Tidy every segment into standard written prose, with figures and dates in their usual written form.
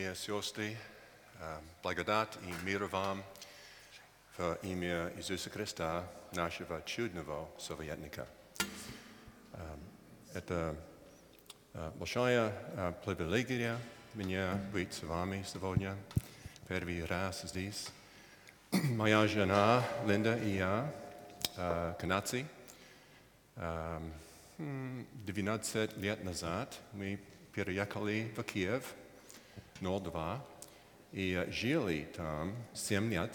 Сестры, благодать и мир вам в имя Иисуса Христа, нашего чудного советника. Это большая привилегия мне быть с вами сегодня. Первый раз здесь. Моя жена Линда и я канадцы. 12 лет назад мы переехали в Киев, 02, и жили там 7 лет.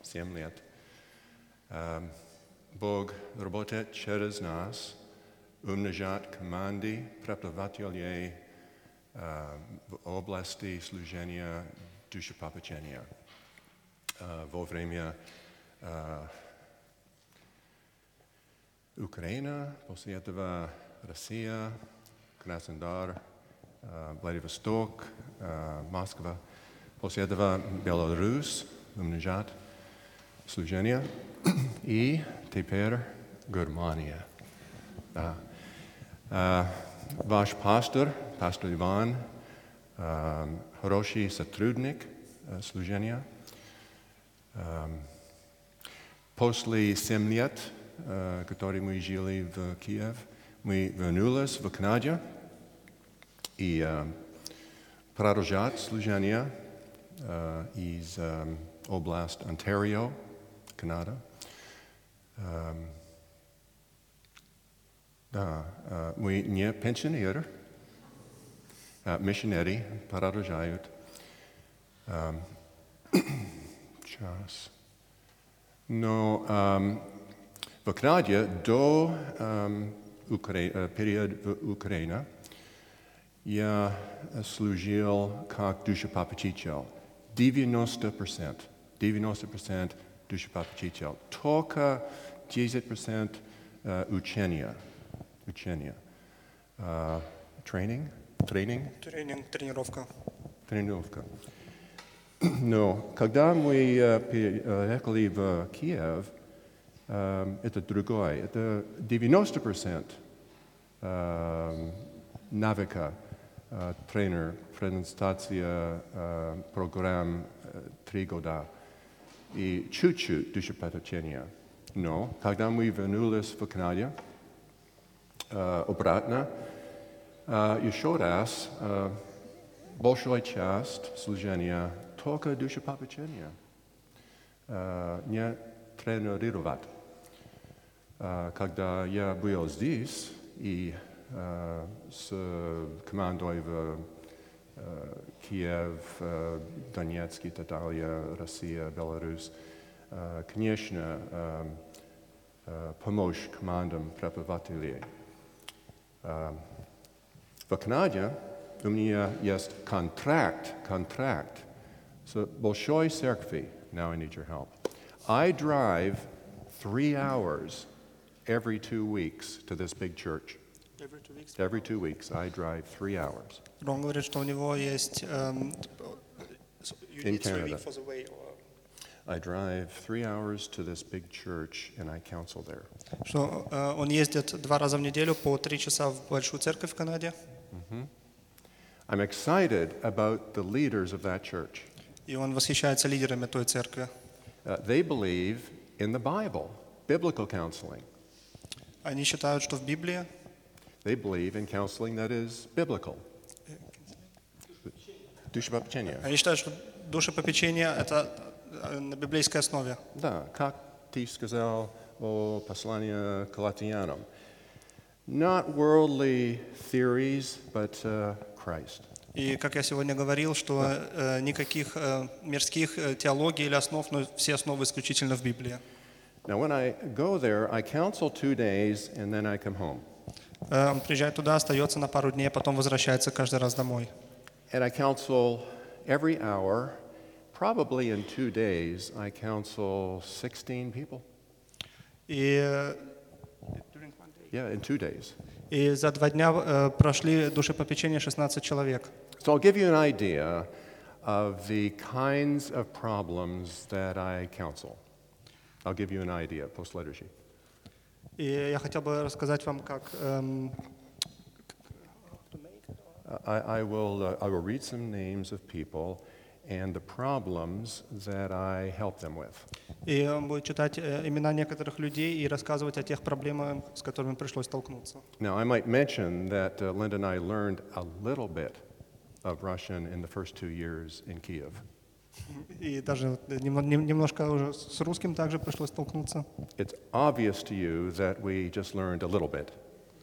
Бог работает через нас, умножает команды преподавателей в области служения душепопечения. Во время Украина, после этого Россия, Краснодар, Владивосток, Москва, после этого Беларусь, умножать служение, и теперь Германия. Ваш пастор Иван, хороший сотрудник служения. После 7 лет, которые мы жили в Киеве, мы вернулись в Канаду и продолжать служение из области Онтарио, Канада. Мы не пенсионеры, миссионеры продолжают. Сейчас. Но в Канаде до периода Украины я служил как душепопечитель. 90% душепопечитель. Только 10% учения. Тренировка. Но когда мы переехали в Киев, это другое. Это 90% навыка, тренер, презентация программ 3 года и чуть-чуть душепопечения. Но когда мы вернулись в Канаду, обратно, еще раз, большая часть служения только душепопечения, не тренировать. Когда я был здесь и с командой в Киев, Донецк, Италия, Россия, Беларусь, конечно, помочь командам преподавателей. В Канаде у меня есть контракт с большой церковью. Now I need your help. I drive 3 hours every 2 weeks to this big church. Every 2 weeks, I drive 3 hours. Он говорит, что у него есть In Canada. I drive 3 hours to this big church and I counsel there. Что он ездит 2 раза в неделю по 3 часа в большую церковь в Канаде. I'm excited about the leaders of that church. И он восхищается лидерами той церкви. They believe in the Bible, biblical counseling. Они считают, что в Библии They believe in counseling that is biblical. Душепопечение. Они считают, что душепопечение – это на библейской основе. Да, как ты сказал о послании к Галатянам. Not worldly theories, but Christ. И, как я сегодня говорил, что никаких мирских теологий или основ, но все основы исключительно в Библии. Now, when I go there, I counsel 2 days, and then I come home. Он приезжает туда, остается на пару дней, потом возвращается каждый раз домой. And I counsel every hour. Probably in 2 days, I counsel 16 people. И Yeah, in 2 days. И за 2 дня прошли душепопечение 16 человек. So I'll give you an idea of the kinds of problems that I counsel. I'll give you an idea post-liturgy. И я хотел бы рассказать вам, как I will read some names of people and the problems that I help them with. И он будет читать имена некоторых людей и рассказывать о тех проблемах, с которыми пришлось столкнуться. Now, I might mention that Linda and I learned a little bit of Russian in the first 2 years in Kiev. И даже немножко уже с русским также пришлось столкнуться. It's obvious to you that we just learned a little bit.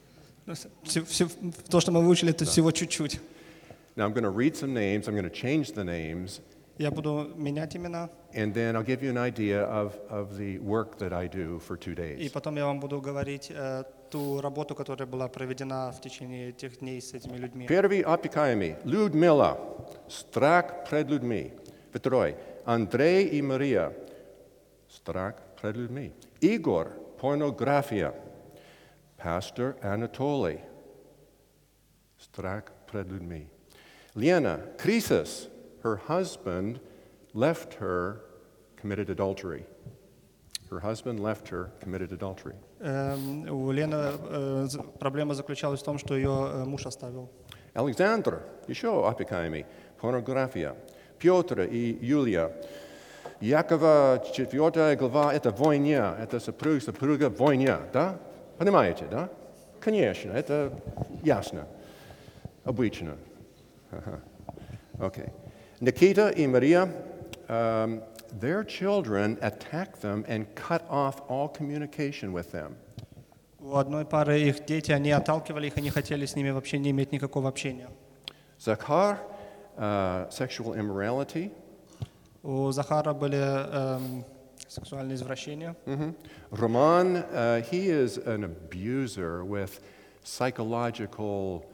То, что мы выучили, это всего чуть-чуть. Now, I'm going to read some names, I'm going to change the names, Я буду менять имена, and then I'll give you an idea of the work that I do for 2 и days. потом я вам буду говорить ту работу, которая была проведена в течение этих дней с этими людьми. Первый опекаемый – Людмила, страх пред людьми. Второй – Андрей и Мария, страх пред людьми. Игорь – порнография. Pastor Anatoly, страх пред людьми. Lena, crisis, her husband left her, committed adultery. Her husband left her, committed adultery. У Лены проблема заключалась в том, что ее муж оставил. Александр, еще опекаемый, порнография. Петр и Юлия. Якова 4 глава – это война, это супруга война, да? Понимаете, да? Конечно, это ясно, обычно. Okay. Nikita и Maria, their children attacked them and cut off all communication with them. У одной пары их дети, они отталкивали их и не хотели с ними вообще не иметь никакого общения. Zakhar, sexual immorality. У Захара были сексуальные извращения. Roman, he is an abuser with psychological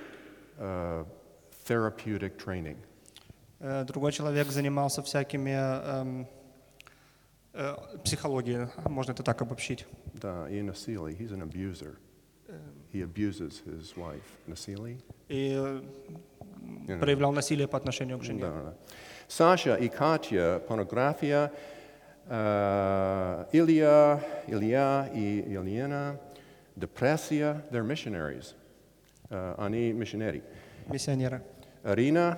therapeutic training. Другой человек занимался всякими психологией, можно это так обобщить. Да, и насилие, he's an abuser. He abuses his wife. Насилие? И проявлял насилие по отношению к жене. Да. Саша и Катя, порнография. Илья и Елена, депрессия, they're missionaries. Они миссионеры. Миссионеры. Арина,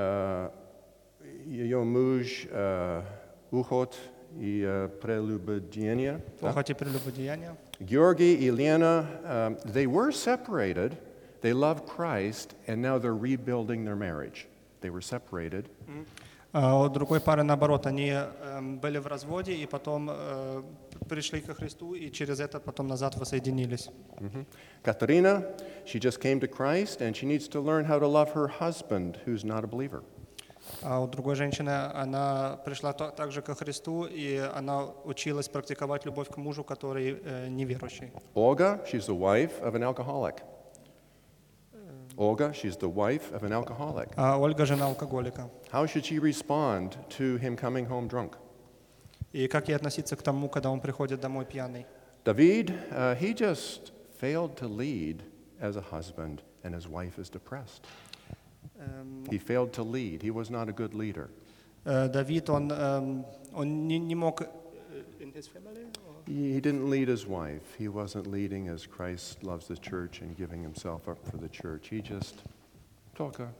ее муж, уход и прелюбодеяние. Похоть и прелюбодеяние. Georgi и Lena, they were separated, they loved Christ, and now they're rebuilding their marriage. They were separated. А у другой пары наоборот, они были в разводе и потом пришли ко Христу и через это потом назад воссоединились. Katerina, she just came to Christ and she needs to learn how to love her husband who's not a believer. А у другой женщины, она пришла также ко Христу, и она училась практиковать любовь к мужу, который неверующий. Olga, she's the wife of an alcoholic. Olga, she's the wife of an alcoholic. А Ольга жена алкоголика. How should she respond to him coming home drunk? И как ей относиться к тому, когда он приходит домой пьяный? David, he just failed to lead as a husband, and his wife is depressed. He failed to lead. He was not a good leader. Давид, он не мог. In his family? He didn't lead his wife. He wasn't leading as Christ loves the church and giving himself up for the church. He just только.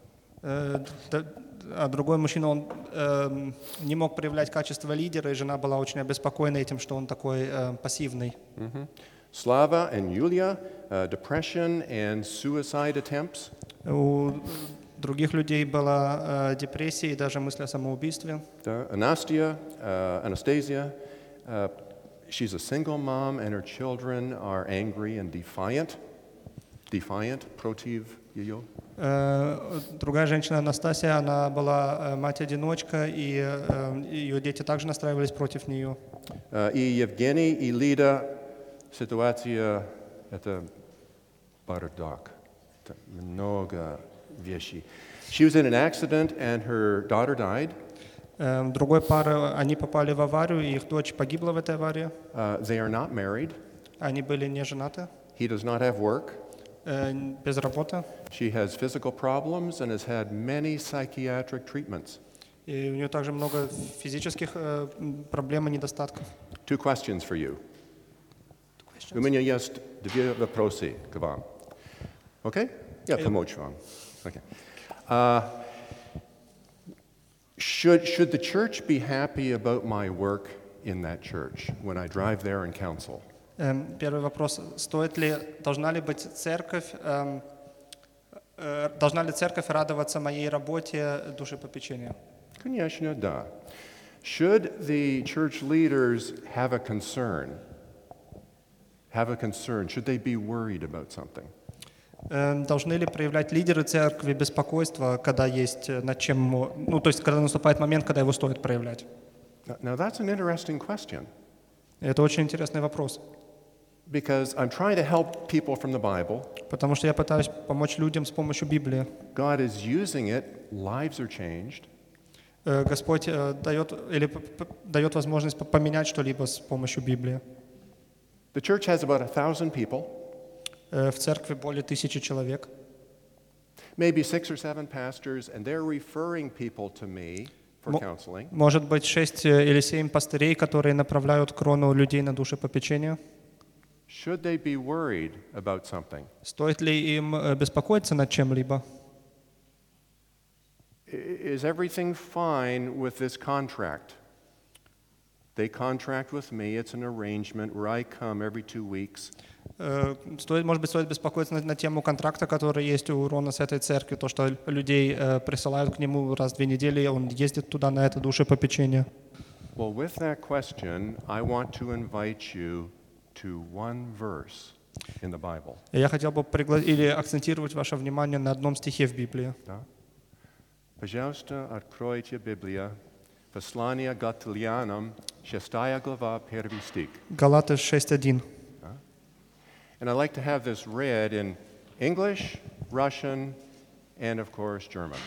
А другой мужчина, он не мог проявлять качество лидера, и жена была очень обеспокоена этим, что он такой пассивный. Slava and Yulia, depression and suicide attempts. У других людей была депрессия и даже мысль о самоубийстве. Anastasia, she's a single mom and her children are angry and defiant. Defiant, против ее. Другая женщина, Анастасия, она была мать-одиночка, и ее дети также настраивались против нее. И Евгений и Лида, ситуация, это бардак. Это много вещей. She was in an accident and her daughter died. Другой пары, они попали в аварию, и их дочь погибла в этой аварии. They are not married. Они были не женаты. He does not have work. Без работы. She has physical problems and has had many psychiatric treatments. И у нее также много физических проблем и недостатков. Two questions for you. У меня есть две вопросы к вам. Okay? Я помочь вам. Okay. Should the church be happy about my work in that church when I drive there and counsel? Первый вопрос. Должна ли церковь радоваться моей работе душепопечения? Конечно, да. Should the church leaders have a concern? Should they be worried about something? Должны ли проявлять лидеры церкви беспокойство, когда есть над чем, то есть когда наступает момент, когда его стоит проявлять? Now that's an interesting question. Это очень интересный вопрос. Because I'm trying to help people from the Bible. Потому что я пытаюсь помочь людям с помощью Библии. God is using it, lives are changed. Господь дает возможность поменять что-либо с помощью Библии. The church has about 1,000 people. В церкви более 1000 человек. Maybe 6 or 7 pastors, and they're referring people to me for counseling. Может быть 6 или 7 пастырей, которые направляют крону людей на душепопечение. Should they be worried about something? Стоит ли им беспокоиться над чем-либо? Is everything fine with this contract? They contract with me. It's an arrangement where I come every 2 weeks. Может быть, стоит беспокоиться на тему контракта, который есть у Рона с этой церковью, то, что людей присылают к нему раз в 2 недели, он ездит туда на это душепопечение. Well, with that question, I want to invite you to one verse in the Bible. Я хотел бы акцентировать ваше внимание на одном стихе в Библии. Да? Пожалуйста, откройте Библию. Послание Галатянам, 6 глава, 1 стих. Галаты 6:1. And I'd like to have this read in English, Russian, and of course, German.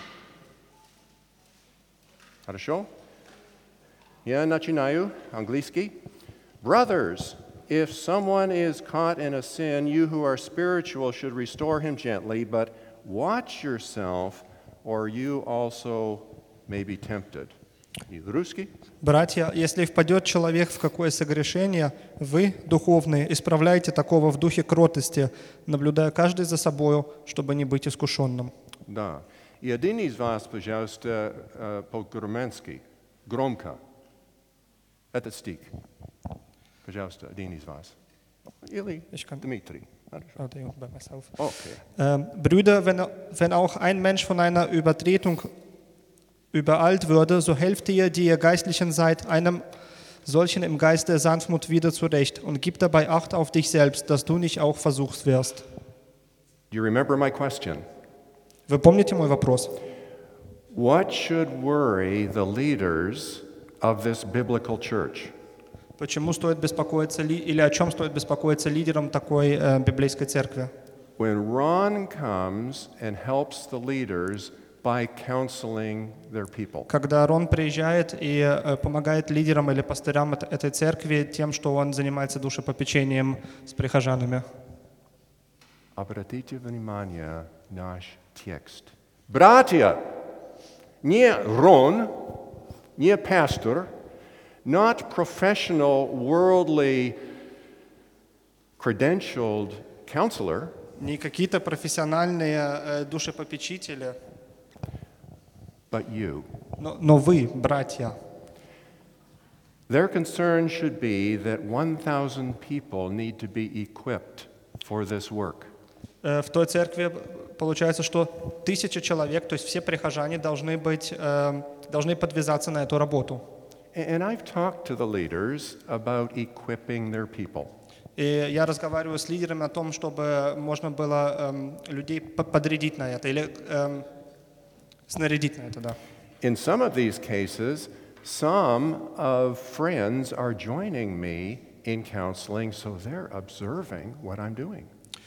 Хорошо? Я начинаю английский. Brothers, if someone is caught in a sin, you who are spiritual should restore him gently, but watch yourself, or you also may be tempted. Русский? Братья, если впадет человек в какое согрешение, вы, духовные, исправляйте такого в духе кротости, наблюдая каждый за собою, чтобы не быть искушенным. Да. И один из вас, пожалуйста, по-германски, громко. Этот стих. Пожалуйста, один из вас. Или Дмитрий. Okay. Brüder, wenn auch ein Mensch von einer Übertretung übereilt würde, so helft ihr, die ihr Geistlichen seid, einem solchen im Geist der Sanftmut wieder zurecht und gib dabei Acht auf dich selbst, dass du nicht auch versucht wirst. Do you remember my question? Вы помните мой вопрос? What should worry the leaders of this biblical church? Почему стоит беспокоиться или о чем стоит беспокоиться лидерам такой библейской церкви? When Ron comes and helps the leaders by counseling their people. Когда Рон приезжает и помогает лидерам или пастырям этой церкви тем, что он занимается душепопечением с прихожанами. Обратите внимание на наш текст. Братья, не Рон, не пастор, not professional, worldly, credentialed counselor. Не какие-то профессиональные душепопечители. But you. Но вы, братья. Their concern should be that 1,000 people need to be equipped for this work. В той церкви получается, что 1000 человек, то есть все прихожане должны подвязаться на эту работу. And I've talked to the leaders about equipping their people. И я разговариваю с лидерами о том, чтобы можно было людей подрядить на это или снарядить на это, да. In some of these cases, some of friends are joining me in counseling, so they're observing what I'm doing.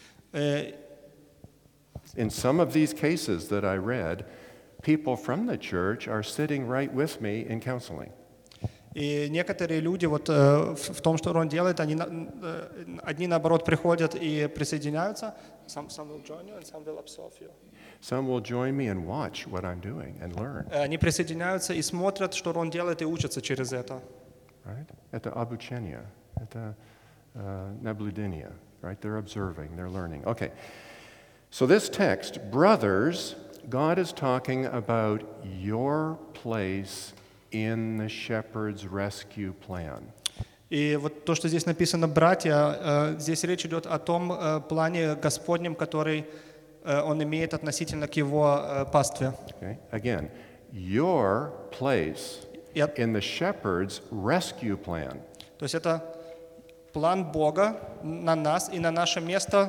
In some of these cases that I read, people from the church are sitting right with me in counseling. И некоторые люди вот в том, что Рон делает, одни наоборот приходят и присоединяются. Some will join you and some will observe you. Some will join me and watch what I'm doing and learn. Они присоединяются и смотрят, что Рон делает, и учатся через это. Right? Это обучение, это наблюдение. Right? They're observing, they're learning. Okay. So this text, brothers, God is talking about your place in the shepherd's rescue plan. И вот то, что здесь написано «братья», здесь речь идет о том плане Господнем, который Он имеет относительно к Его пастве. Okay? Again, your place Yep. in the shepherd's rescue plan. То есть это план Бога на нас и на наше место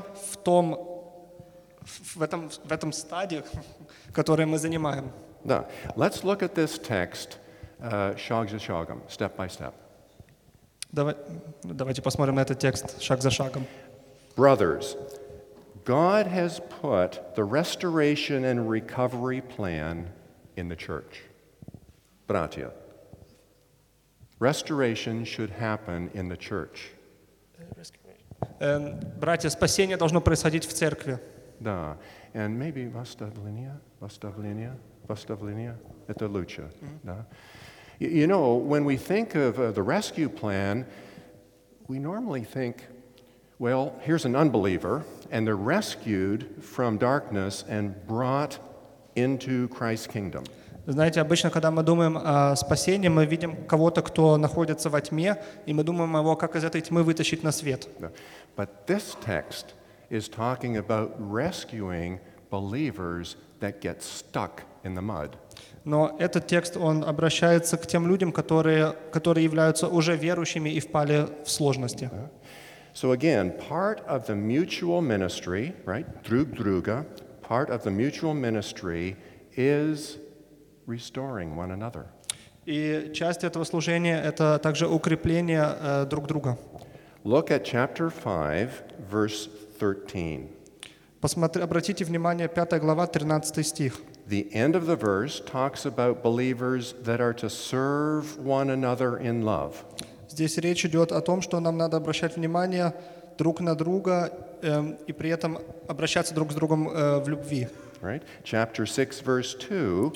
в этом стадии, который мы занимаем. Now, let's look at this text, shag za shagam, step by step. Давайте посмотрим на этот текст шаг за шагом. Brothers, God has put the restoration and recovery plan in the church. Bratья, restoration should happen in the church. Братья, спасение должно происходить в церкви. Да. And maybe восставление, это лучше. Да. You know, when we think of the rescue plan, we normally think, well, here's an unbeliever, and they're rescued from darkness and brought into Christ's kingdom. Знаете, обычно, когда мы думаем о спасении, мы видим кого-то, кто находится во тьме, и мы думаем его, как из этой тьмы вытащить на свет. But this text is talking about rescuing believers that get stuck in the mud. Но этот текст, он обращается к тем людям, которые являются уже верующими и впали в сложности. So again, part of the mutual ministry, right, друг друга, part of the mutual ministry is restoring one another. И часть этого служения – это также укрепление друг друга. Look at chapter 5, verse 13. Обратите внимание, 5 глава, 13 стих. The end of the verse talks about believers that are to serve one another in love. Здесь речь идет о том, что нам надо обращать внимание друг на друга и при этом обращаться друг с другом в любви. Right? Chapter 6, verse 2,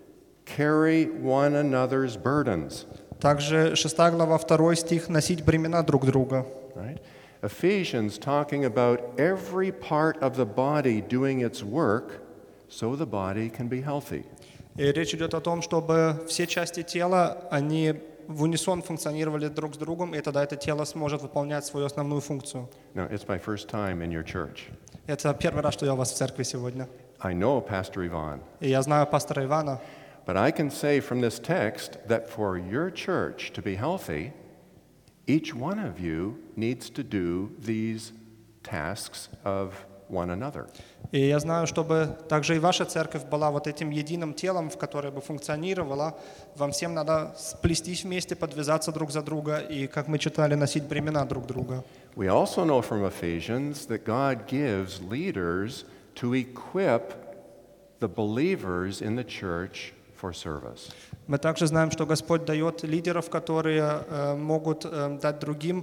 carry one another's burdens. Также 6 глава, 2 стих, носить бремена друг друга. Right? Ephesians talking about every part of the body doing its work so the body can be healthy. И речь идет о том, чтобы все части тела, они в унисон функционировали друг с другом, и тогда это тело сможет выполнять свою основную функцию. Now, it's my first time in your church. Это первый раз, что я у вас в церкви сегодня. I know Pastor Ivan, И я знаю пастора Ивана, but I can say from this text that for your church to be healthy, each one of you needs to do these tasks of one another. и я знаю, чтобы также и ваша церковь была вот этим единым телом, в которое бы функционировала, вам всем надо сплестись вместе, подвязаться друг за друга и, как мы читали, носить бремена друг друга. We also know from Ephesians that God gives leaders to equip the believers in the church for service. Мы также знаем, что Господь дает лидеров, которые могут дать другим,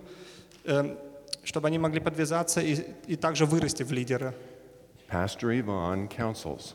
чтобы они могли подвязаться и также вырасти в лидера. Pastor Ivan counsels.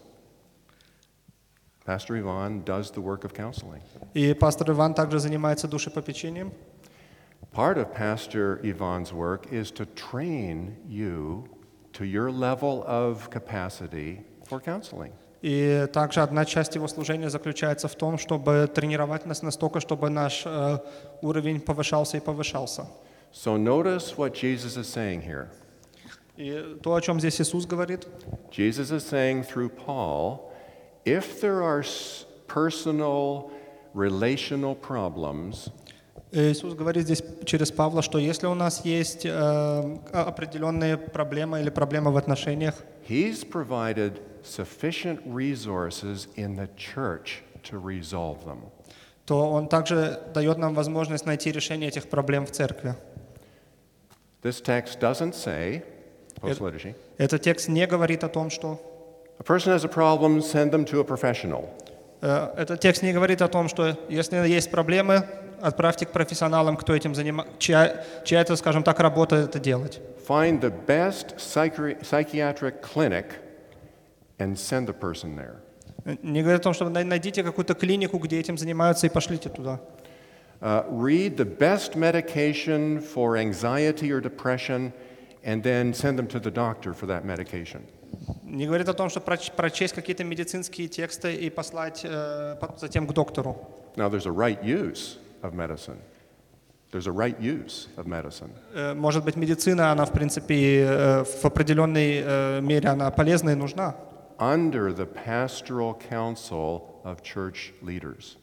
Pastor Ivan does the work of counseling. И пастор Иван также занимается душепопечением. Part of Pastor Ivan's work is to train you to your level of capacity for counseling. И также одна часть его служения заключается в том, чтобы тренировать нас настолько, чтобы наш уровень повышался и повышался. So notice what Jesus is saying here. И то, о чем здесь Иисус говорит, Jesus is saying through Paul, if there are personal, relational problems, Иисус говорит здесь через Павла, что если у нас есть определенные проблемы или проблемы в отношениях, He's provided sufficient resources in the church to resolve them. то Он также дает нам возможность найти решение этих проблем в церкви. This text doesn't say, post-liturgy, Этот текст не говорит о том, что a person has a problem, send them to a professional. Этот текст не говорит о том, что если есть проблемы, отправьте к профессионалам, кто этим занимается, чья это, скажем так, работа это делать. Find the best psychiatric clinic and send the person there. Не говорит о том, что найдите какую-то клинику, где этим занимаются, и пошлите туда. Read the best medication for anxiety or depression and then send them to the doctor for that medication. Не говорит о том, что прочесть какие-то медицинские тексты и послать затем к доктору. Now, there's a right use of medicine. There's a right use of medicine. Может быть, медицина, она, в принципе, в определенной мере она полезна и нужна. Under the pastoral counsel of church leaders.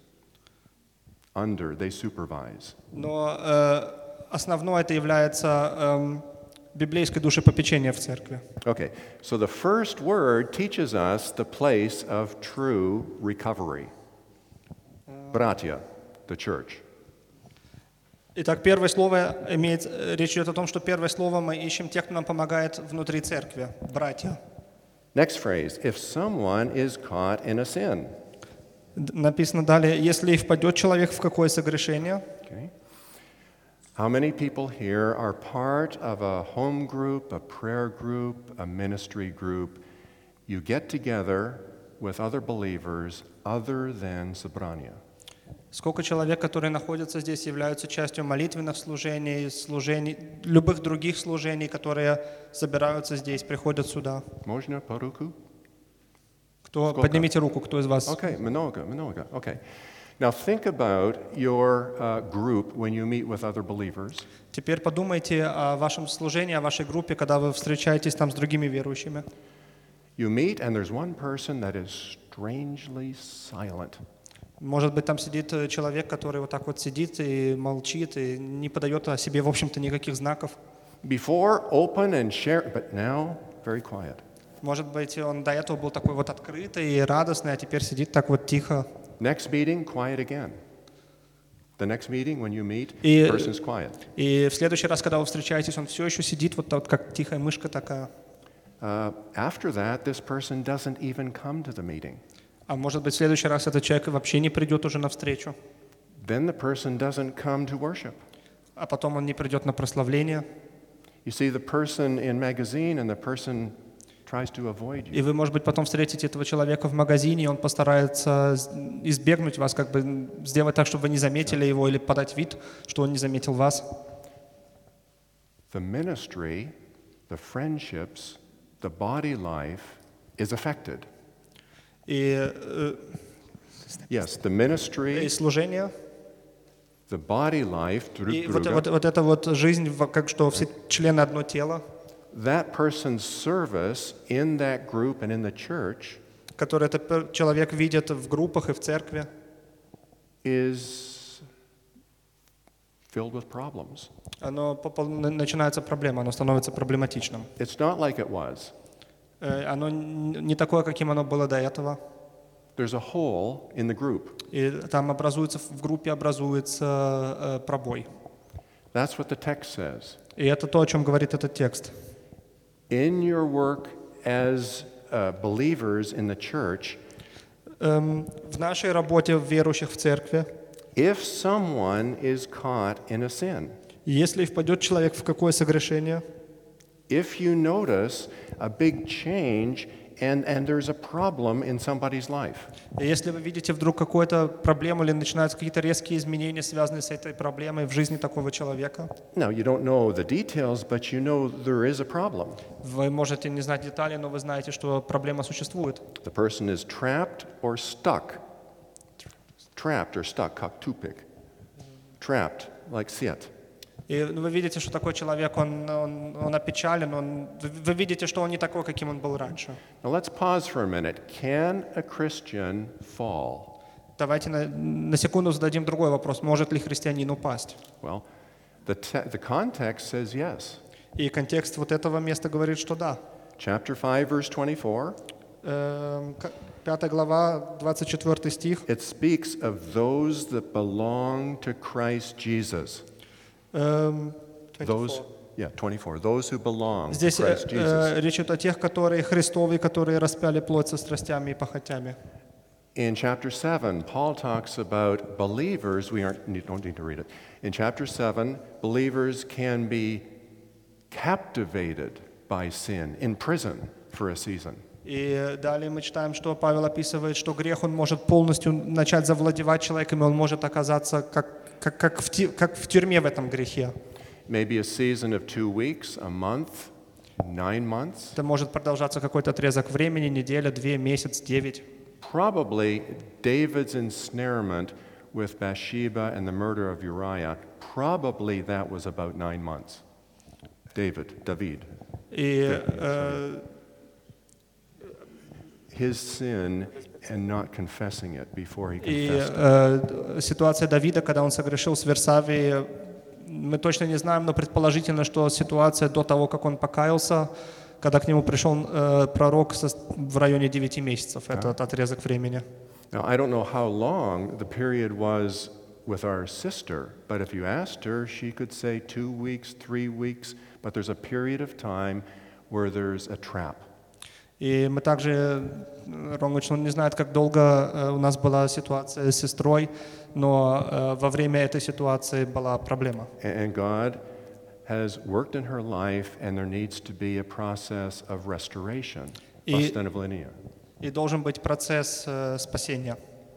They supervise. Но основное это является библейской душепопечением в церкви. Okay, so the first word teaches us the place of true recovery. Bratья, the church. Итак, первое слово речь идет о том, что первое слово мы ищем тех, кто нам помогает внутри церкви, братья. Next phrase, if someone is caught in a sin. Написано далее, если впадет человек в какое согрешение. Okay. How many people here are part of a home group, a prayer group, a ministry group? You get together with other believers other than собрания. Сколько человек, которые находятся здесь, являются частью молитвенных служений, любых других служений, которые собираются здесь, приходят сюда? Можно по руку? Кто? Поднимите руку, кто из вас? Okay, много. Okay. Now think about your group when you meet with other believers. Теперь подумайте о вашем служении, о вашей группе, когда вы встречаетесь там с другими верующими. You meet, and there's one person that is strangely silent. Может быть, там сидит человек, который вот так вот сидит и молчит, и не подает о себе, в общем-то, никаких знаков. Before, open and share, but now very quiet. Может быть, он до этого был такой вот открытый и радостный, а теперь сидит так вот тихо. Next meeting, quiet again. The next meeting, when you meet, the person's quiet. И в следующий раз, когда вы встречаетесь, он все еще сидит вот так, как тихая мышка такая. After that, this person doesn't even come to the meeting. А может быть, в следующий раз этот человек вообще не придет уже на встречу. Then the person doesn't come to worship. А потом он не придет на прославление. You see the person in magazine, and the person tries to avoid you. И вы, может быть, потом встретите этого человека в магазине, и он постарается избегнуть вас, как бы сделать так, чтобы вы не заметили его, или подать вид, что он не заметил вас. The ministry, the friendships, the body life is affected. И Yes, the ministry, служение, the body life, и вот эта вот жизнь, как что все члены одно тело, that person's service in that group and in the church который этот человек видит в группах и в церкви, is filled with problems. Начинается проблема, оно становится проблематичным. It's not like it was. Оно не такое, каким оно было до этого. There's a hole in the group. И там в группе образуется пробой. That's what the text says. И это то, о чем говорит этот текст. In your work as believers in the church, в нашей работе верующих в церкви, if someone is caught in a sin, если впадет человек в какое согрешение, if you notice a big change and there's a problem in somebody's life, если вы видите вдруг какую-то проблему или начинаются какие-то резкие изменения, связанные с этой проблемой в жизни такого человека, now you don't know the details, but you know there is a problem. вы можете не знать детали, но вы знаете, что проблема существует. The person is trapped or stuck. Trapped or stuck, как тупик. Trapped, like сет. И вы видите, что такой человек, он опечален, вы видите, что он не такой, каким он был раньше. Now let's pause for a minute. Can a Christian fall? Давайте на секунду зададим другой вопрос. Может ли христианин упасть? Well, the context says yes. И контекст вот этого места говорит, что да. Chapter 5, verse 24. 5 глава, 24 стих. It speaks of those that belong to Christ Jesus. 24. 24. Those who belong to Здесь Christ Jesus. речь идет о тех, которые Христовы, которые распяли плоть со страстями и похотями. In chapter 7, Paul talks about believers. We don't need to read it. In chapter 7, believers can be captivated by sin in prison for a season. И далее мы читаем, что Павел описывает, что грех, он может полностью начать завладевать человеком, и он может оказаться как в тюрьме в этом грехе. maybe a season of 2 weeks, a month, 9 months. Это может продолжаться какой-то отрезок времени, неделя, 2, месяц, 9. Probably David's ensnarement with Bathsheba and the murder of Uriah, probably that was about 9 months. David. И His sin and not confessing it before he И confessed it. ситуация Давида, когда он согрешил с Версавией, мы точно не знаем, но предположительно, что ситуация до того, как он покаялся, когда к нему пришел пророк в районе 9 месяцев, этот отрезок времени. Now, I don't know how long the period was with our sister, but if you asked her, she could say 2 weeks, 3 weeks, but there's a period of time where there's a trap. И мы также, Ромыч, он не знает, как долго у нас была ситуация с сестрой, но во время этой ситуации была проблема. And God has worked in her life, and there needs to be a process of restoration. Восстановление. И должен быть процесс спасения.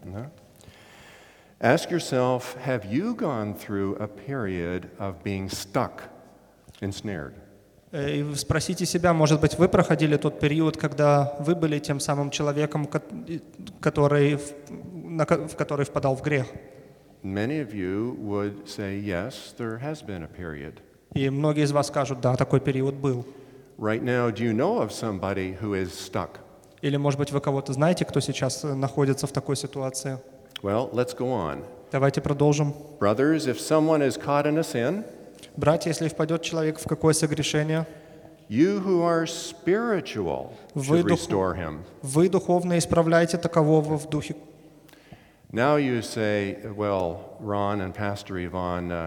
Ask yourself, have you gone through a period of being stuck, ensnared? И спросите себя, может быть, вы проходили тот период, когда вы были тем самым человеком, который впадал в грех. Many of you would say, yes, there has been a period. И многие из вас скажут, да, такой период был. Right now, do you know of somebody who is stuck? Или, может быть, вы кого-то знаете, кто сейчас находится в такой ситуации? Well, let's go on. Давайте продолжим. Brothers, if someone is caught in a sin, Братья, если впадет человек в какое согрешение, you who are spiritual should restore him. Вы духовно исправляете такового в духе. Now you say, well, Ron and Pastor Yvonne,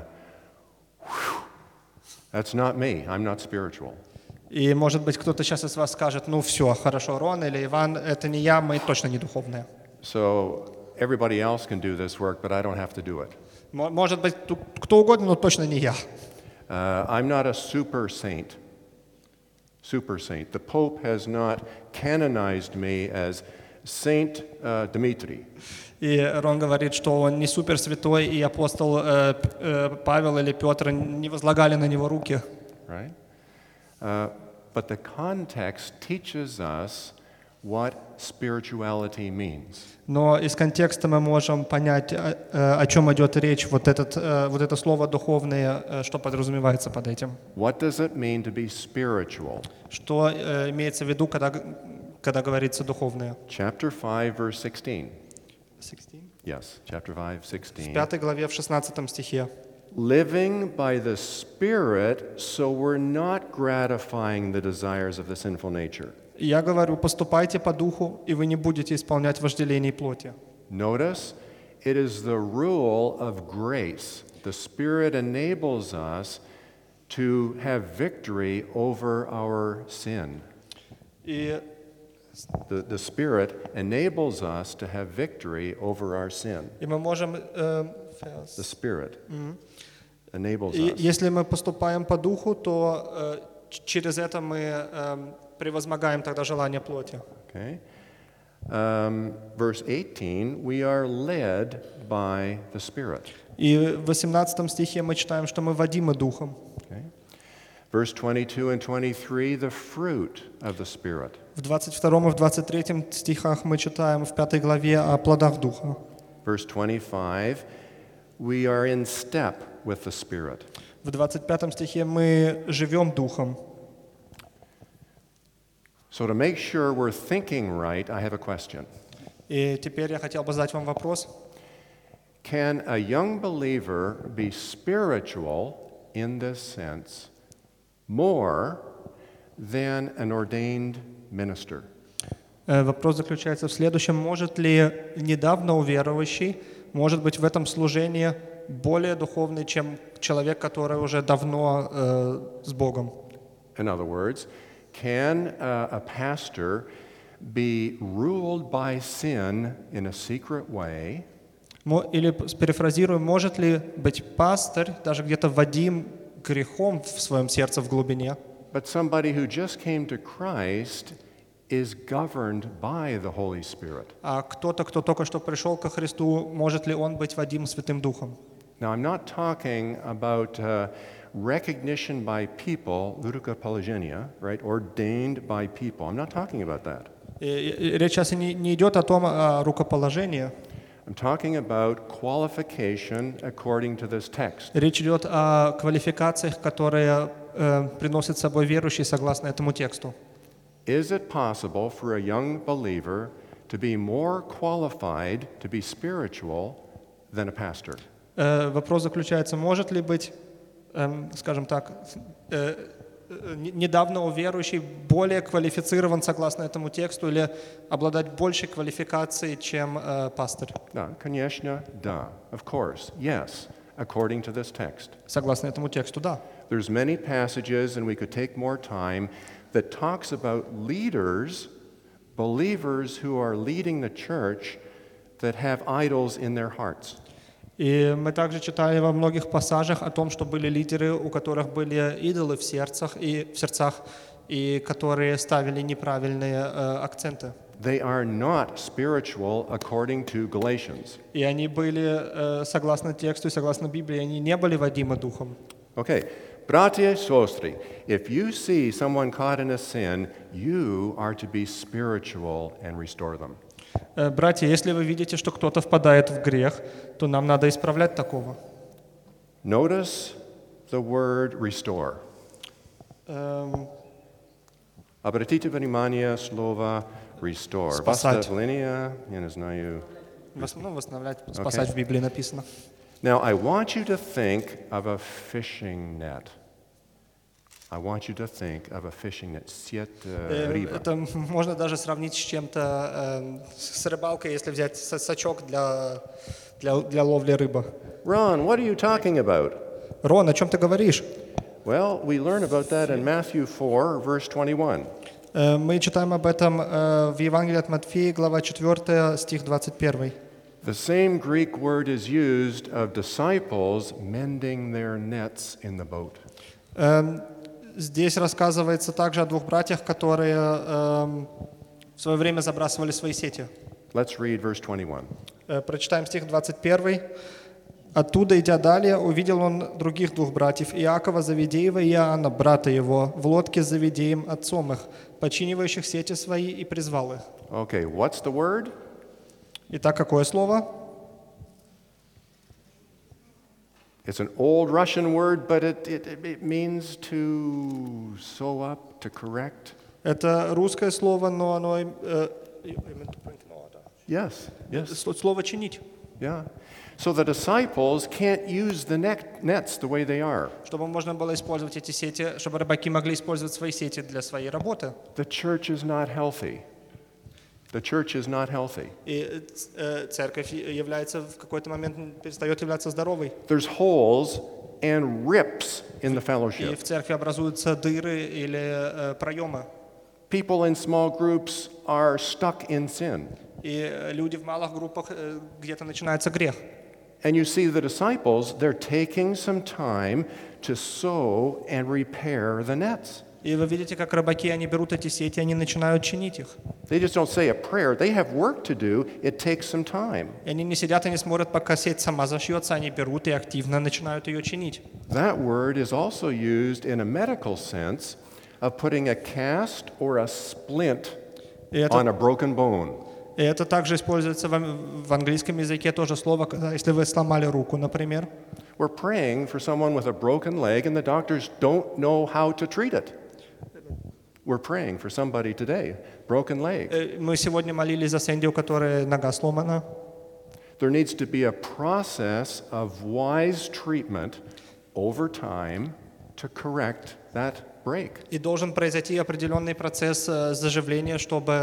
that's not me. I'm not spiritual. И, может быть, кто-то сейчас из вас скажет, ну все, хорошо, Рон или Иван, это не я, мы точно не духовные. So everybody else can do this work, but I don't have to do it. Может быть, кто угодно, но точно не я. I'm not a super saint. Super saint. The Pope has not canonized me as Saint Dmitri. И Рон говорит, что он не суперсвятой, и апостол Павел или Петр не возлагали на него руки. Right? But the context teaches us what spirituality means. Но из контекста мы можем понять, о чем идет речь, вот это слово «духовное», что подразумевается под этим. What does it mean to be spiritual? Что имеется в виду, когда говорится «духовное»? Chapter 5, verse 16. 16? Yes, chapter 5, В 16. 5 главе, в 16 стихе. Living by the Spirit, so we're not gratifying the desires of the sinful nature. Я говорю, поступайте по духу, и вы не будете исполнять вожделений плоти. Notice, it is the rule of grace. The Spirit enables us to have victory over our sin. И The Spirit enables us to have victory over our sin. мы можем... The Spirit enables И us. если мы поступаем по духу, то через это мы превозмогаем тогда желание плоти. Okay. Verse 18, we are led by the Spirit. И в 18 стихе мы читаем, что мы водимы духом. Okay. Verse 22 and 23, the fruit of the Spirit. В 22 и в 23 стихах мы читаем в 5 главе о плодах духа. Verse 25, we are in step with the Spirit. В 25 стихе мы живем духом. So to make sure we're thinking right, I have a question. И теперь я хотел бы задать вам вопрос. Can a young believer be spiritual in this sense more than an ordained minister? Вопрос заключается в следующем. Может ли недавно уверовавший, может быть, в этом служении более духовный, чем человек, который уже давно с Богом? In other words, can a pastor be ruled by sin in a secret way? Или, перефразируем, может ли быть пастырь даже где-то водим грехом в своем сердце в глубине? But somebody who just came to Christ is governed by the Holy Spirit. А кто-то, кто только что пришел ко Христу, может ли он быть водим Святым Духом? Now, I'm not talking about recognition by people, rukopologenia, right, ordained by people. I'm not talking about that. И речь сейчас не идет о рукоположении. I'm talking about qualification according to this text. Речь идет о квалификациях, которые приносят с собой верующий согласно этому тексту. Is it possible for a young believer to be more qualified to be spiritual than a pastor? Вопрос заключается, может ли быть, скажем так, недавно верующий более квалифицирован согласно этому тексту или обладать большей квалификацией, чем пастырь? Да, конечно, да. Of course, yes, according to this text. Согласно этому тексту, да. There's many passages, and we could take more time, that talks about leaders, believers who are leading the church that have idols in their hearts. И мы также читали во многих пассажах о том, что были лидеры, у которых были идолы в сердцах, и которые ставили неправильные акценты. They are not spiritual according to Galatians. И они были, согласно тексту и согласно Библии, они не были водимы Духом. Okay, bratья и сестры, if you see someone caught in a sin, you are to be spiritual and restore them. Братья, если вы видите, что кто-то впадает в грех, то нам надо исправлять такого. Notice the word restore. Обратите внимание слово restore. Спасать. Восстановление, я не знаю. Восстановлять, спасать в Библии написано. Now, I want you to think of a fishing net. I want you to think of a fishing net. Риба. Это можно даже сравнить с чем-то, с рыбалкой, если взять сачок для ловли рыбы. Ron, what are you talking about? Рон, о чем ты говоришь? Well, we learn about that in Matthew 4, verse 21. Мы читаем об этом в Евангелии от Матфея, глава 4, стих 21. The same Greek word is used of disciples mending their nets in the boat. Здесь рассказывается также о двух братьях, которые в свое время забрасывали свои сети. Let's read verse 21. Прочитаем стих 21. «Оттуда, идя далее, увидел он других двух братьев, Иакова Завидеева и Иоанна, брата его, в лодке с Завидеем, отцом их, починивающих сети свои, и призвал их». Okay, what's the word? Итак, какое слово? It's an old Russian word, but it means to sew up, to correct. Это русское слово, но оно... Yes, yes, Слово «чинить». yeah. So the disciples can't use the nets the way they are. Чтобы можно было использовать эти сети, чтобы рыбаки могли использовать свои сети для своей работы. The church is not healthy. The church is not healthy. И церковь является в какой-то момент перестает являться здоровой. There's holes and rips in the И fellowship. в церкви образуются дыры или проемы. People in small groups are stuck in sin. И люди в малых группах, где-то начинается грех. And you see the disciples, they're taking some time to sew and repair the nets. И вы видите, как рыбаки, они берут эти сети, они начинают чинить их. They just don't say a prayer. They have work to do. It takes some time. И они не сидят и не смотрят, пока сеть сама зашьется, они берут и активно начинают ее чинить. That word is also used in a medical sense of putting a cast or a splint on a broken bone. И это также используется в английском языке тоже слово, если вы сломали руку, например. We're praying for someone with a broken leg and the doctors don't know how to treat it. We're praying for somebody today, broken leg. Мы сегодня молились за Сэнди, у которой нога сломана. There needs to be a process of wise treatment over time to correct that break. И должен произойти определенный процесс заживления,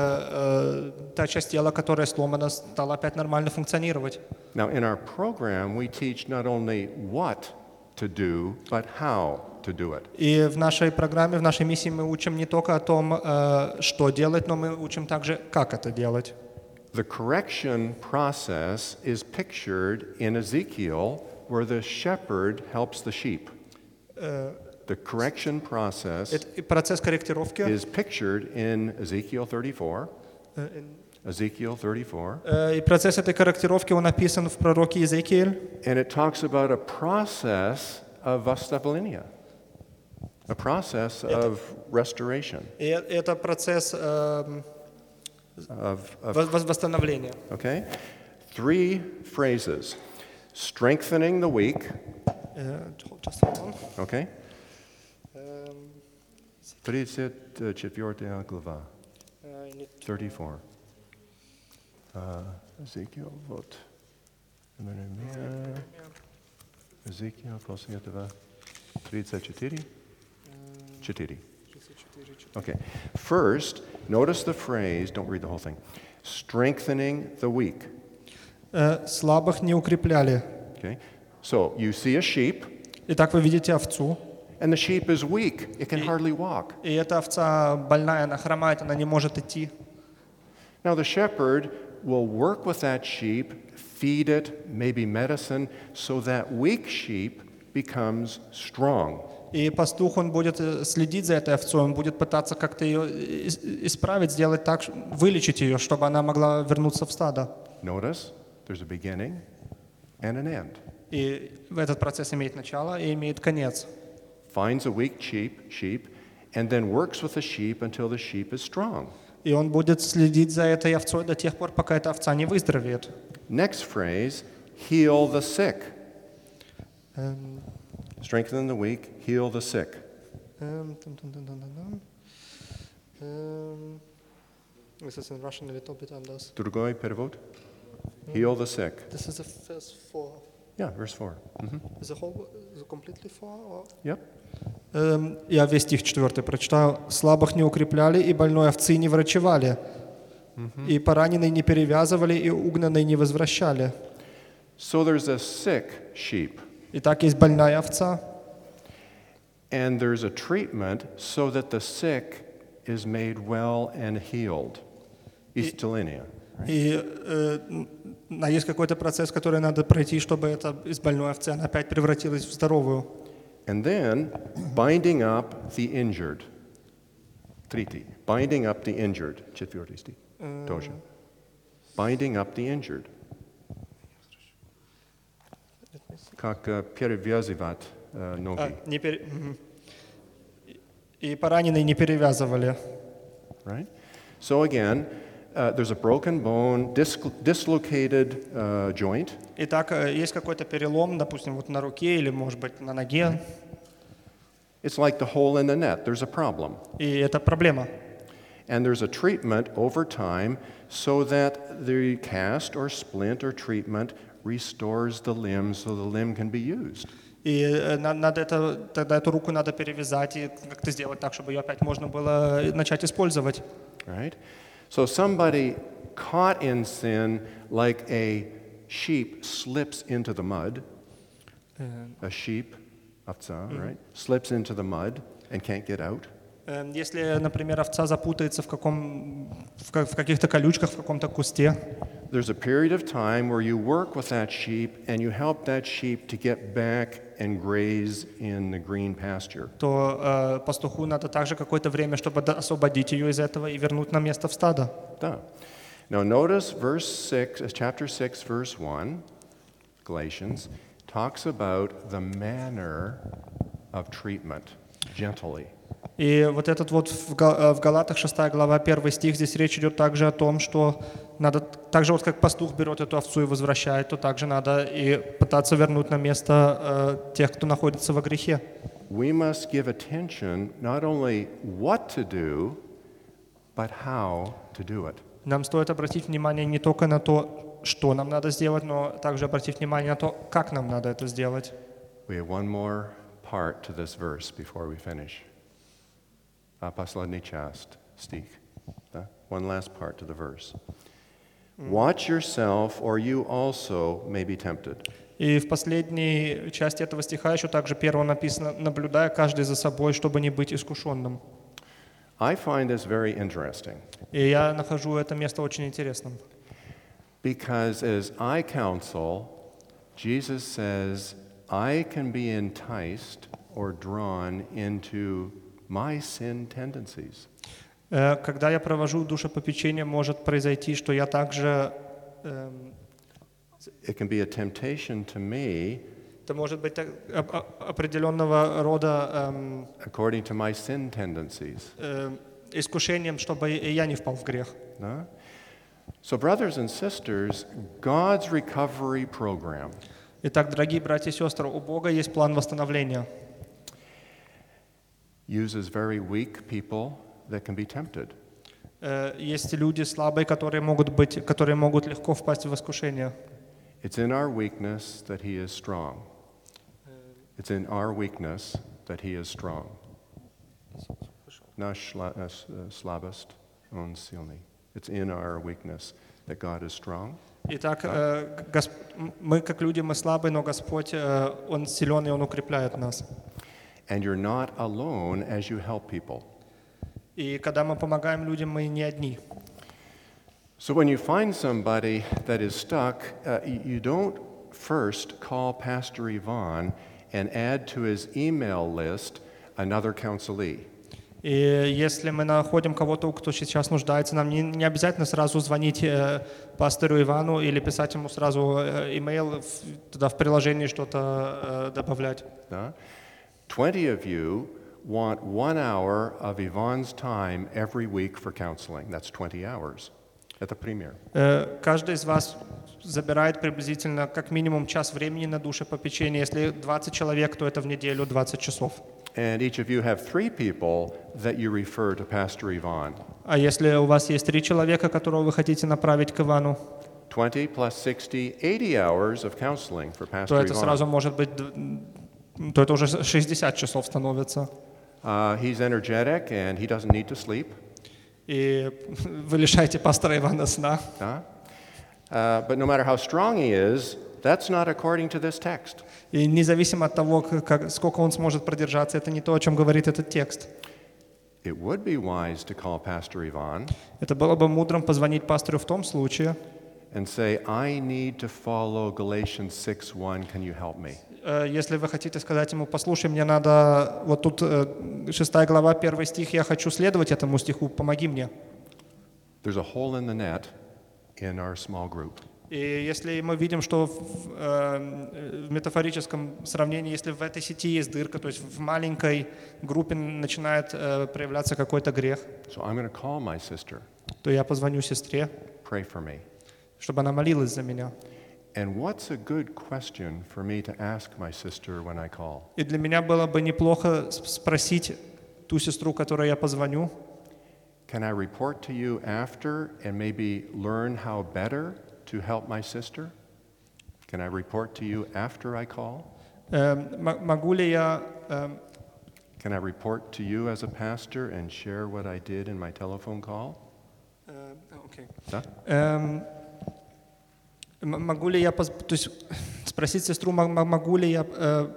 чтобы та часть тела, которая сломана, стала опять нормально функционировать. Now, in our program, we teach not only what to do, but how to do it. И в нашей программе, в нашей миссии мы учим не только о том, что делать, но мы учим также, как это делать. The correction process is pictured in Ezekiel, where the shepherd helps the sheep. The correction process Процесс корректировки is pictured in Ezekiel 34. Ezekiel 34. И процесс этой корректировки, он описан в пророке Иезекииль. And it talks about a process of восстановления. a process of restoration, И это процесс of восстановления. okay? 3 phrases. Strengthening the weak, Just hold on. okay? 34 глава, I need to- 34. Ezekiel, вот. Ezekiel, после этого 34? 4. Okay. First, notice the phrase, don't read the whole thing. Strengthening the weak. Слабых не укрепляли. Okay. So you see a sheep, Итак, вы видите овцу, and the sheep is weak. It can hardly walk. и эта овца больная, она хромает, она не может идти. Now the shepherd will work with that sheep, feed it, maybe medicine, so that weak sheep becomes strong. И пастух, он будет следить за этой овцой, он будет пытаться как-то ее исправить, сделать так, вылечить ее, чтобы она могла вернуться в стадо. Notice there's a beginning and an end. И этот процесс имеет начало и имеет конец. Finds a weak sheep, and then works with the sheep until the sheep is strong. И он будет следить за этой овцой до тех пор, пока эта овца не выздоровеет. Next phrase, heal the sick. Эм, Strengthen the weak, heal the sick. This is in Russian a little bit anders. Другой перевод. Heal the sick. This is a verse 4. Yeah, verse 4. Is it completely 4? Or? Yep. Я весь стих 4 прочитаю. «Слабых не укрепляли, и больной овцы не врачевали, и пораненные не перевязывали, и угнанные не возвращали». So there's a sick sheep, Итак, есть больная овца, and there's a treatment so that the sick is made well and healed. Исцеление. и есть какой-то процесс, который надо пройти, чтобы эта из больной овцы она опять превратилась в здоровую. And then binding up the injured. Третий. Binding up the injured. Четвертый стих. Тоже. Binding up the injured. Как перевязывать ноги. И пораненные не перевязывали. Right? So again, there's a broken bone, dislocated joint. Итак, есть какой-то перелом, допустим, вот на руке или, может быть, на ноге, It's like the hole in the net. There's a problem. и это проблема. And there's a treatment over time so that the cast or splint or treatment restores the limb so the limb can be used. И тогда эту руку надо перевязать и как-то сделать так, чтобы ее опять можно было начать использовать. Right? So somebody caught in sin, like a sheep slips into the mud, a sheep, овца, right, slips into the mud and can't get out. Если, например, овца запутается в каких-то колючках, в каком-то кусте, There's a period of time where you work with that sheep and you help that sheep to get back and graze in the green pasture. то пастуху надо также какое-то время, чтобы освободить ее из этого и вернуть на место в стадо. Duh. Now notice chapter 6, verse 1, Galatians, talks about the manner of treatment, gently. И вот этот вот в Галатах 6 глава 1 стих, здесь речь идет также о том, что надо, так же вот как пастух берет эту овцу и возвращает, то также надо и пытаться вернуть на место тех, кто находится во грехе. We must give attention not only what to do, but how to do it. Нам стоит обратить внимание не только на то, что нам надо сделать, но также обратить внимание на то, как нам надо это сделать. We have one more part to this verse before we finish. Последний часть, стих. One last part to the verse. Watch yourself, or you also may be tempted. И в последней части этого стиха еще также первого написано: «Наблюдая каждый за собой, чтобы не быть искушенным». I find this very interesting. И я нахожу это место очень интересным. Because as I counsel, Jesus says, I can be enticed or drawn into my sin tendencies. Когда я провожу душепопечение, может произойти, что я также It can be a temptation to me Это может быть определенного рода according to my sin tendencies. искушением, чтобы и я не впал в грех. No? So, brothers and sisters, God's recovery program Итак, дорогие братья и сестры, у Бога есть план восстановления. uses very weak people that can be tempted. Есть люди слабые, которые могут легко впасть в искушение. It's in our weakness that He is strong. It's in our weakness that He is strong. Nash slabость, он сильный. It's in our weakness that God is strong. Итак, мы как люди, мы слабые, но Господь, Он силен, и Он укрепляет нас. And you're not alone as you help people. И когда мы помогаем людям, мы не одни. So when you find somebody that is stuck, you don't first call Pastor Ivan and add to his email list another counselee. И если мы находим кого-то, кто сейчас нуждается, нам не обязательно сразу звонить пастору Ивану или писать ему сразу имейл, туда в приложении что-то добавлять. 20 of you want 1 hour of Ivan's time every week for counseling. That's 20 hours. Это пример. Каждый из вас забирает приблизительно как минимум час времени на душепопечение. Если 20 человек, то это в неделю 20 часов. And each of you have 3 people that you refer to Pastor Ivan. А если у вас есть 3 человека, которого вы хотите направить к Ивану, 20 plus 60, 80 hours of counseling for Pastor то это Ivan. сразу может быть, то это уже 60 часов становится. He's energetic and he doesn't need to sleep. И вы лишаете пастора Ивана сна. But no matter how strong he is, that's not according to this text. И независимо от того, сколько он сможет продержаться, это не то, о чем говорит этот текст. It would be wise to call Pastor Ivan Это было бы мудрым позвонить пастору в том случае, and say, I need to follow Galatians 6:1. Can you help me? если вы хотите сказать ему: послушай, мне надо, вот тут 6 глава, 1 стих, я хочу следовать этому стиху, помоги мне. There's a hole in the net in our small group. И если мы видим, что в метафорическом сравнении, если в этой сети есть дырка, то есть в маленькой группе начинает проявляться какой-то грех, So I'm going to call my sister, то я позвоню сестре, pray for me. чтобы она молилась за меня. And what's a good question for me to ask my sister when I call? И для меня было бы неплохо спросить ту сестру, которой я позвоню: Can I report to you after and maybe learn how better to help my sister? Can I report to you after I call? Могу ли я Can I report to you as a pastor and share what I did in my telephone call? Да? Могу ли я, то есть спросить сестру, могу ли я...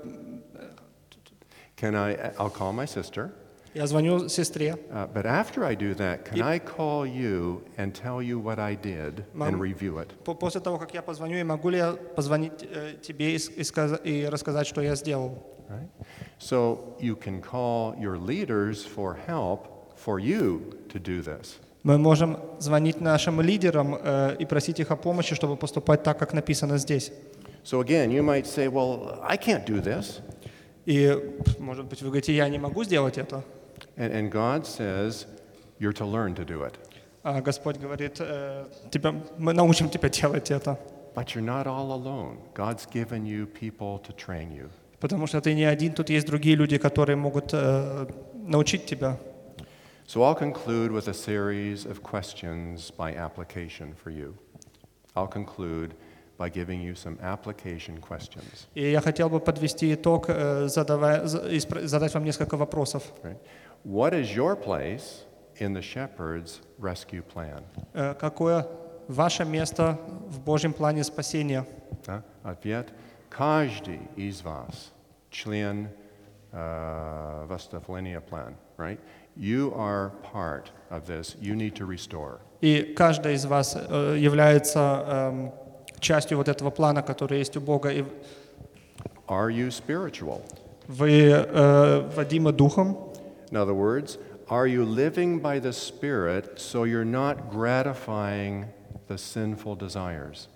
I'll call my sister. Я звоню сестре. But after I do that, can I call you and tell you what I did and review it? После того, как я позвоню, могу ли я позвонить тебе и рассказать, что я сделал? Right? So you can call your leaders for help for you to do this. Мы можем звонить нашим лидерам и просить их о помощи, чтобы поступать так, как написано здесь. So again, you might say, well, I can't do this. И, может быть, вы говорите: я не могу сделать это. And God says, you're to learn to do it. А Господь говорит: мы научим тебя делать это. But you're not all alone. God's given you people to train you. Потому что ты не один, тут есть другие люди, которые могут научить тебя. So I'll conclude with a series of questions by application for you. I'll conclude by giving you some application questions. И я хотел бы подвести итог, задать вам несколько вопросов. Right? What is your place in the shepherd's rescue plan? Какое ваше место в Божьем плане спасения? Ответ: каждый из вас член восстановления плана, right? You are part of this. You need to restore. И каждый из вас является частью вот этого плана, который есть у Бога. И Are you spiritual? вы водимы Духом. In other words, are you living by the Spirit so you're not gratifying the sinful desires?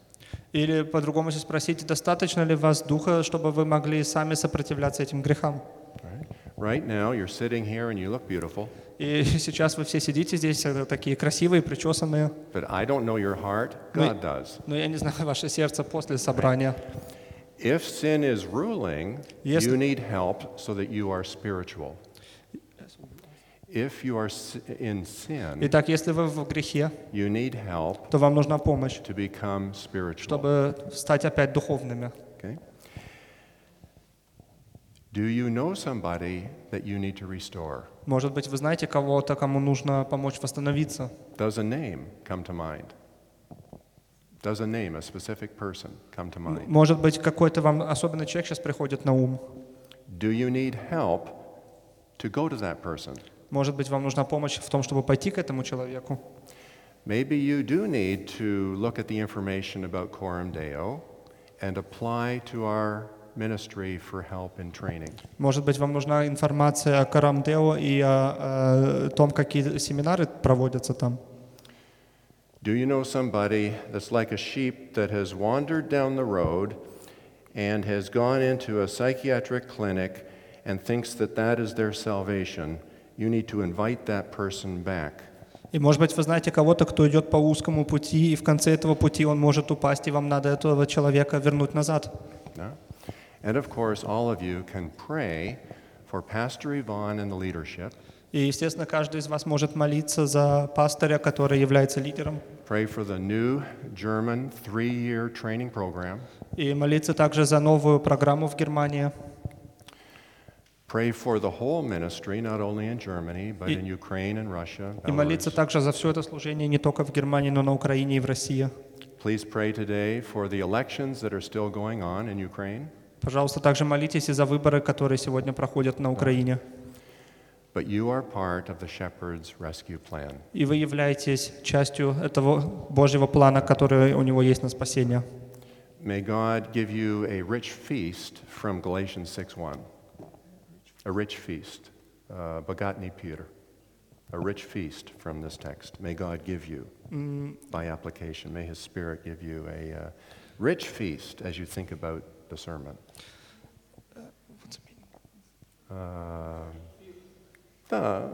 Или по-другому, если спросить, достаточно ли вас Духа, чтобы вы могли сами сопротивляться этим грехам? Right now, you're sitting here and you look beautiful, И сейчас вы все сидите здесь, такие красивые, причесанные, but I don't know your heart. God does. но я не знаю ваше сердце после собрания. If sin is ruling, Yes. you need help so that you are spiritual. If you are in sin, Итак, если вы в грехе, you need help то вам нужна помощь, to become spiritual. чтобы стать опять духовными. Okay? Do you know somebody that you need to restore? Может быть, вы знаете кого-то, кому нужно помочь восстановиться? Does a name come to mind? Does a name, a specific person, come to mind? Может быть, какой-то вам особенный человек сейчас приходит на ум? Do you need help to go to that person? Может быть, вам нужна помощь в том, чтобы пойти к этому человеку? Maybe you do need to look at the information about Coram Deo and apply to our ministry for help in training. Может быть, вам нужна информация о Корам Део и о том, какие семинары проводятся там? Do you know somebody that's like a sheep that has wandered down the road and has gone into a psychiatric clinic and thinks that that is their salvation? You need to invite that person back. И, может быть, вы знаете кого-то, кто идет по узкому пути, и в конце этого пути он может упасть, и вам надо этого человека вернуть назад. No? And of course, all of you can pray for Pastor Yvonne and the leadership. И, естественно, каждый из вас может молиться за пастыря, который является лидером, Pray for the new German 3-year training program. и молиться также за новую программу в Германии. Pray for the whole ministry, not only in Germany, but in Ukraine and Russia, И молиться Belarus. также за все это служение не только в Германии, но на Украине и в России. Please pray today for the elections that are still going on in Ukraine. Пожалуйста, также молитесь и за выборы, которые сегодня проходят на Украине. But you are part of the Shepherd's rescue plan. И вы являетесь частью этого Божьего плана, который у Него есть на спасение. May God give you a rich feast from Galatians 6:1. A rich feast, Bogatny Peter. A rich feast from this text. May God give you by application. May His Spirit give you a rich feast as you think about the sermon. Да.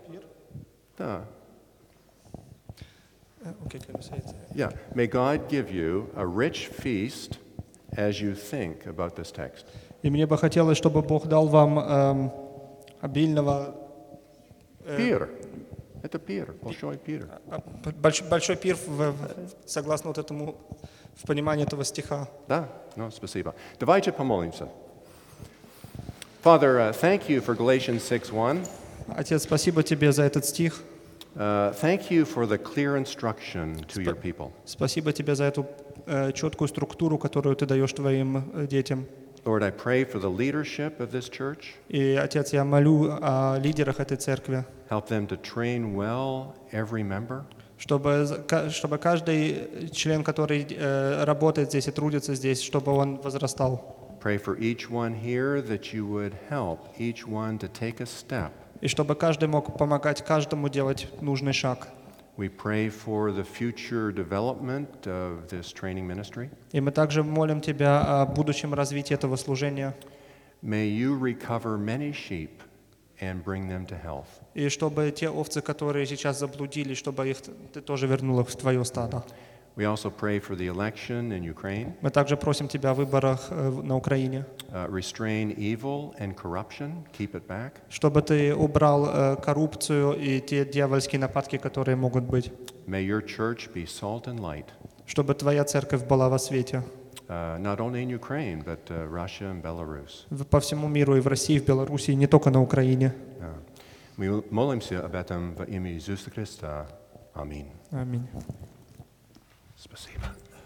Okay, can you say it? Yeah. May God give you a rich feast as you think about this text. И мне бы хотелось, чтобы Бог дал вам обильного, Пир. Это пир, большой пир. большой пир согласно вот этому, в понимании этого стиха. Да, ну, спасибо. Давайте помолимся. Father, thank you for Galatians 6:1. Отец, спасибо Тебе за этот стих. Thank you for the clear instruction to your people. Спасибо Тебе за эту четкую структуру, которую Ты даешь Твоим детям. Lord, I pray for the leadership of this church. И, Отец, я молю о лидерах этой церкви, Help them to train well every member. чтобы каждый член, который работает здесь и трудится здесь, чтобы он возрастал. Pray for each one here that you would help each one to take a step. И чтобы каждый мог помогать каждому делать нужный шаг. We pray for the future development of this training ministry. И мы также молим Тебя о будущем развитии этого служения. May you recover many sheep and bring them to health. И чтобы те овцы, которые сейчас заблудились, чтобы их Ты тоже вернул их в Твое стадо. We also pray for the election in Ukraine. Мы также просим Тебя о выборах на Украине, Restrain evil and corruption, keep it back. чтобы Ты убрал коррупцию и те дьявольские нападки, которые могут быть, May your church be salt and light, чтобы Твоя церковь была во свете not only in Ukraine, but Russia and Belarus. по всему миру, и в России, и в Беларуси, и не только на Украине. Мы молимся об этом во имя Иисуса Христа. Аминь. Аминь. Спасибо.